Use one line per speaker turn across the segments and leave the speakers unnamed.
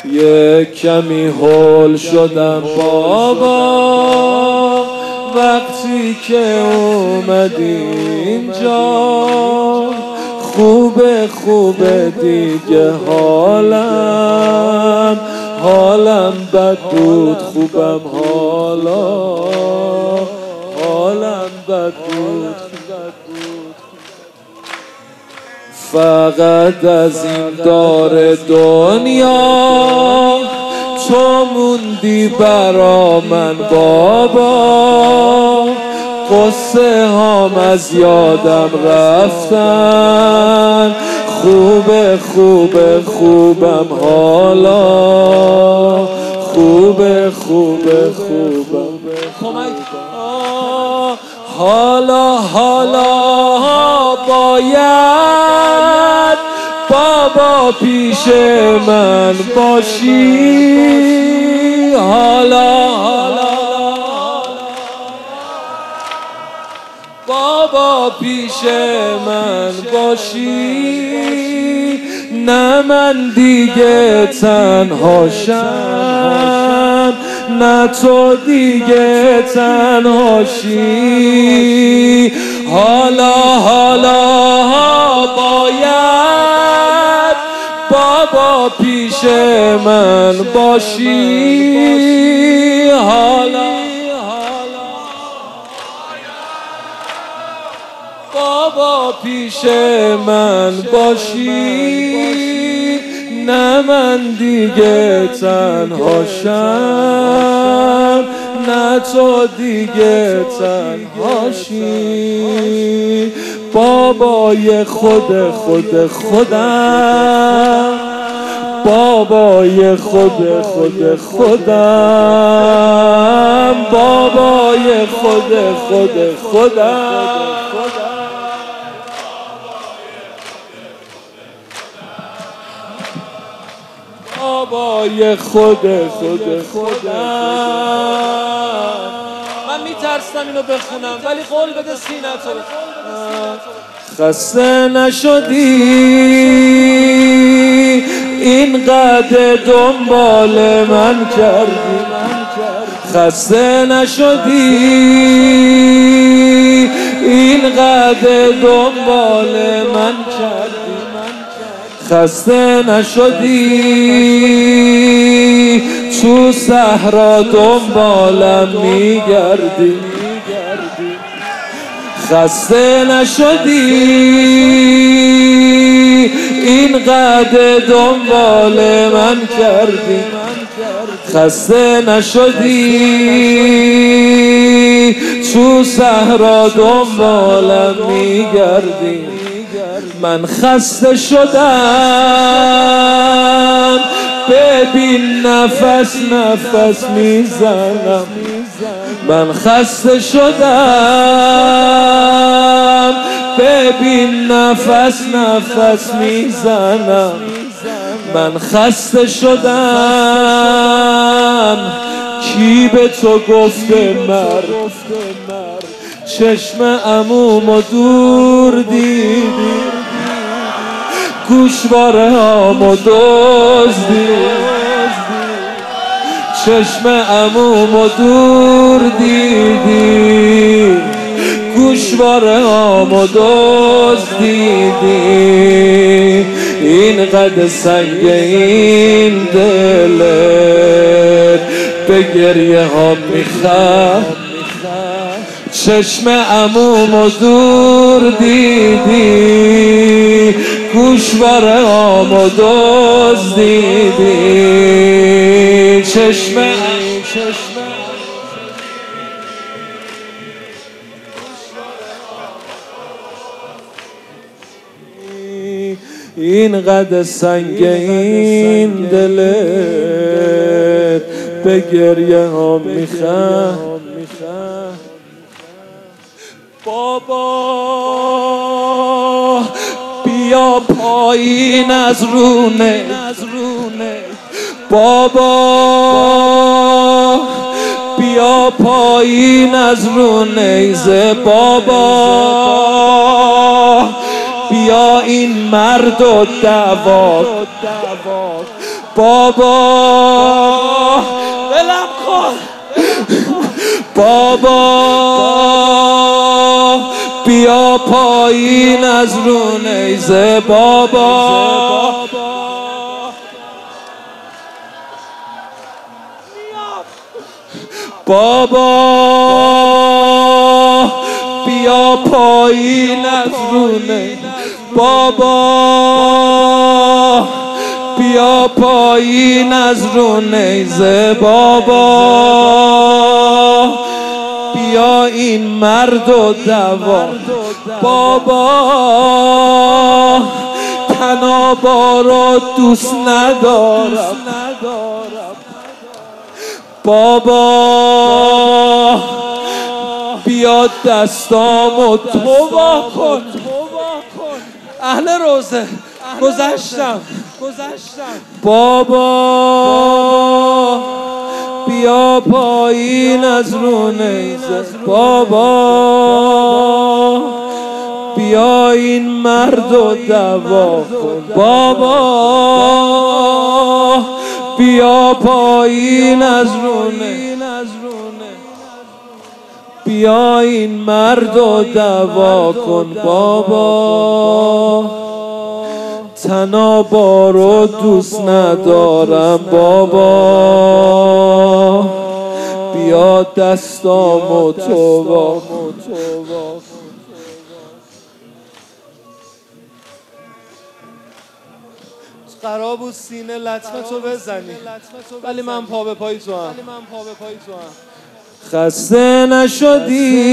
یک کمی هول شدم بابا وقتی که اومدی اینجا. خوبه دیگه حالم بد بود، خوبم حالم بد بود. فقط از این دار دنیا تو موندی برا من بابا. قصه هام از یادم رفتن، خوبم حالا باید بابا پیش من باشی. حالا بابا پیش من باشی. نه من دیگه تنهاشم، نه تو دیگه تنهاشی. حالا باید بابا پیش من باشی. حالا بابا پیش من باشی. نه من دیگه تنهاشم، نه تو دیگه تنهاشی. بابای خودم، بابای خودم، بابای خودم. بابای خودم. من میترسم اینو بخونم ولی قول بده سینه‌تو. خسته نشدی اینقدر دنبال من کردی؟ خسته نشدی اینقدر دنبال من کردی؟ خسته نشدی تو صحرا دنبالم میگردی؟ خسته نشدی اینقدر دنبال من کردی؟ خسته نشدی تو صحرا دنبالم میگردی؟ من خسته شدم ببین نفس میزنم. من خسته شدم ببین نفس میزنم. من خسته شدم کی به تو گفته مر چشم عمومو دور دیدی؟ گوشواره هامو دزدی، چشم عمومو دور دیدی؟ گوشواره هامو دزدیدی؟ اینقدر سنگ این دلت به گریه ها میخواد؟ چشم عمومو دور دیدی؟ گوشواره هامو دزدیدی؟ چشم اینقدر سنگ این دلت به گریه ها میخواد؟ بابا بیا پایین از رونه، بابا بیا پایین از رو نیزه، بابا بیا این مرد و دعوا، بابا ولم کن بابا بیا پایین از رو نیزه بابا بابا بیا پایین از رو نیزه بابا بیا پایین از رو نیزه بابا بیا این مرد و دوا بابا تنابا رو دوست ندارم بابا بیا دستامو تو وا کن اهل روزه گذشتم بابا بیا پایین از رو نیزه بابا بیا این مرد و دوا کن بابا بیا پایین از رو نیزه بیا این مرد و دوا کن بابا تنابا رو دوست ندارم بابا بیا دستامو تو وا کن قرار بود سینه لطمتو بزنی ولی من پا به پای تو هم خسته نشدی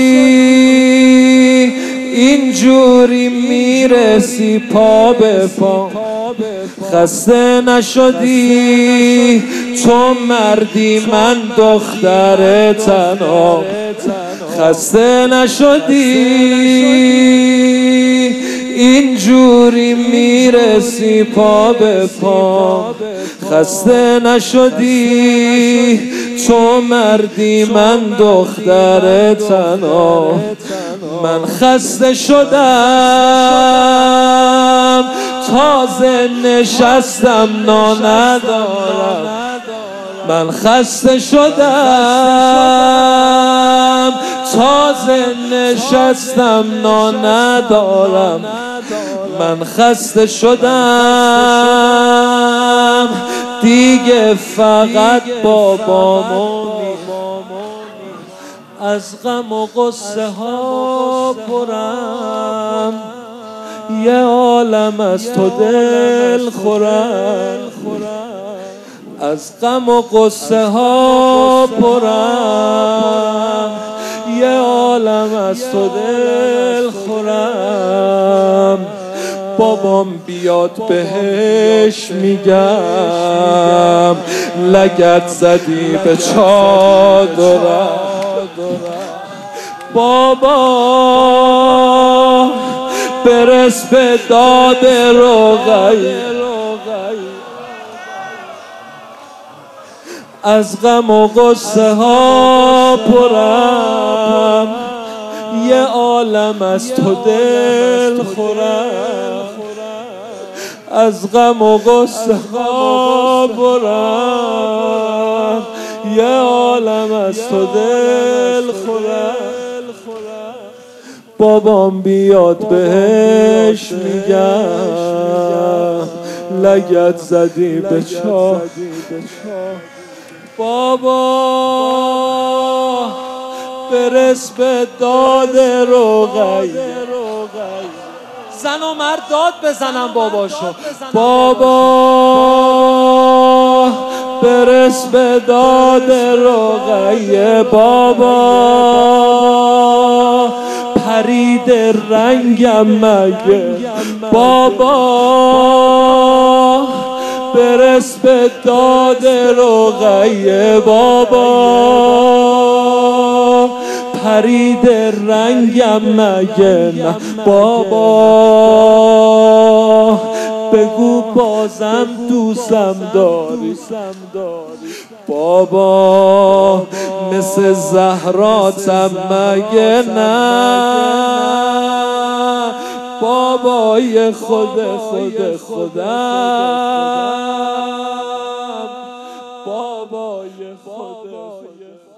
اینجوری میرسی پا به پا خسته نشدی تو مردی من دختر تنها خسته نشدی اینجوری میرسی پا به پا خسته نشدی تو مردی من دختر تنها من خسته شدم تازه نشستم نا ندارم من خسته شدم تازه نشستم نا ندارم من خسته شدم دیگه فقط بابامونی از غم و قصه ها پرم یه عالم از تو دل خورم از غم و قصه ها پرم یه عالم از تو دل خورم بابام بیاد بهش میگم لگد زدی به چادرم بابا برس به داد رقیه از غم و قصه ها پرم یه عالم از تو دل خورم از غم و قصه ها پرم یه عالم از تو دل خورم بابام بیاد بهش میگم لگد زدی به چاه بابا برس به داد رقیه زن و مرد داد بزنم باباشو بابا برس به داد رقیه بابا پرید رنگم مگه بابا برس به داد رقیه بابا پرید رنگم مگه نه بابا بگو بازم دوستم داری بابا مثل زهراتم مگه نه بابای خودم بابای خود